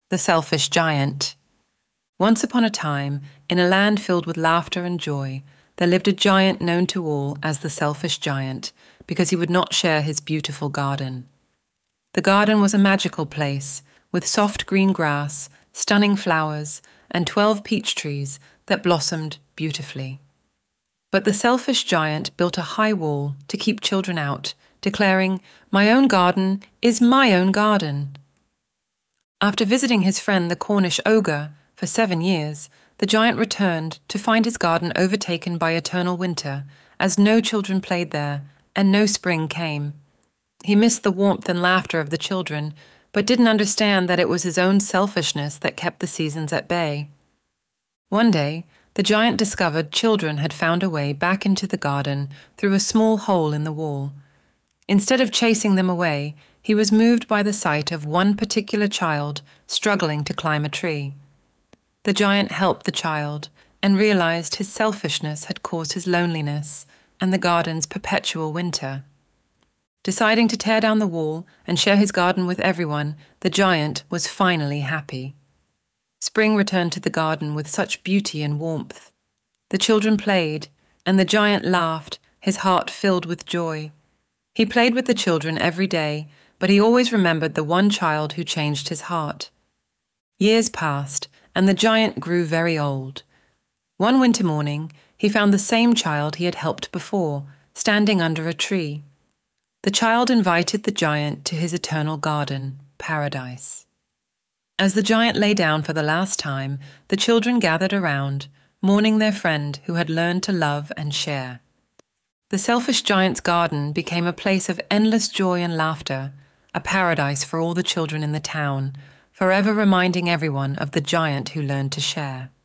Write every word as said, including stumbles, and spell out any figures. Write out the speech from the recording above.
The Selfish Giant. Once upon a time, in a land filled with laughter and joy, there lived a giant known to all as the Selfish Giant, because he would not share his beautiful garden. The garden was a magical place, with soft green grass, stunning flowers, and twelve peach trees that blossomed beautifully. But the Selfish Giant built a high wall to keep children out, declaring, "My own garden is my own garden." After visiting his friend the Cornish ogre for seven years, the giant returned to find his garden overtaken by eternal winter, as no children played there and no spring came. He missed the warmth and laughter of the children, but didn't understand that it was his own selfishness that kept the seasons at bay. One day, the giant discovered children had found a way back into the garden through a small hole in the wall. Instead of chasing them away, he was moved by the sight of one particular child struggling to climb a tree. The giant helped the child and realized his selfishness had caused his loneliness and the garden's perpetual winter. Deciding to tear down the wall and share his garden with everyone, the giant was finally happy. Spring returned to the garden with such beauty and warmth. The children played, and the giant laughed, his heart filled with joy. He played with the children every day, but he always remembered the one child who changed his heart. Years passed, and the giant grew very old. One winter morning, he found the same child he had helped before, standing under a tree. The child invited the giant to his eternal garden, paradise. As the giant lay down for the last time, the children gathered around, mourning their friend who had learned to love and share. The Selfish Giant's garden became a place of endless joy and laughter, a paradise for all the children in the town, forever reminding everyone of the giant who learned to share.